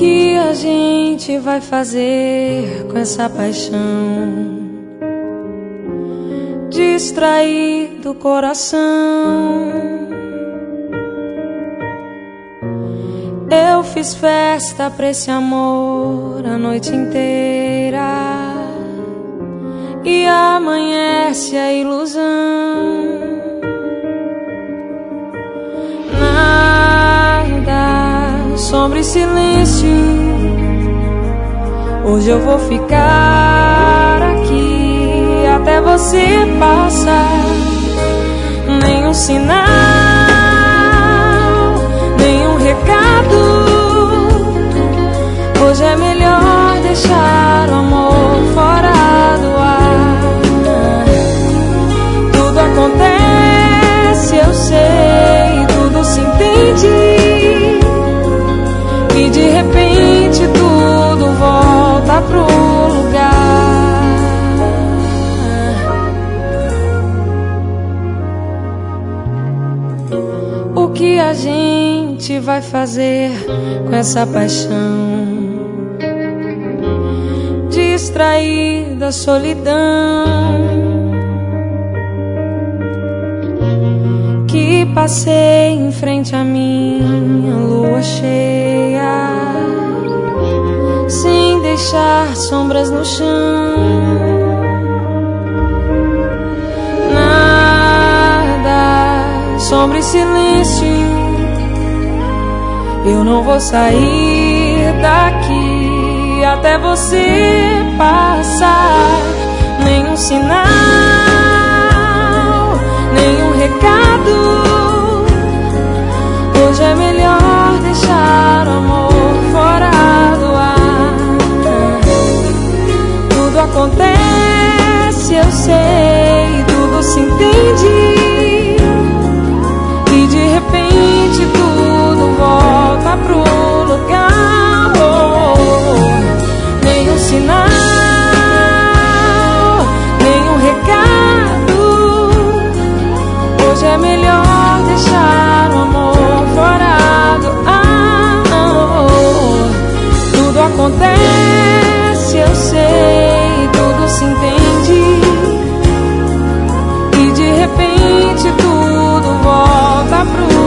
que a gente vai fazer com essa paixão? Distrair do coração. Eu fiz festa pra esse amor a noite inteira e amanhece a ilusão. Nada, sombra e silêncio. Hoje eu vou ficar aqui até você passar. Nenhum sinal, nenhum recado. Hoje é melhor deixar o amor fora do ar. Tudo acontece, eu sei, tudo se entende, e de repente tudo volta pro lugar. O que a gente vai fazer com essa paixão? Distrair da solidão que passei em frente a minha lua cheia, sem deixar sombras no chão. Nada, sombra e silêncio. Eu não vou sair daqui até você passar. Nenhum sinal, nenhum recado. Hoje é melhor deixar o amor fora do ar. Tudo acontece, eu sei, tudo se entende, e de repente tudo volta pro lugar. Nenhum sinal, nenhum recado. Hoje é melhor deixar o amor fora do ar. Tudo acontece, eu sei, tudo se entende, e de repente tudo volta pro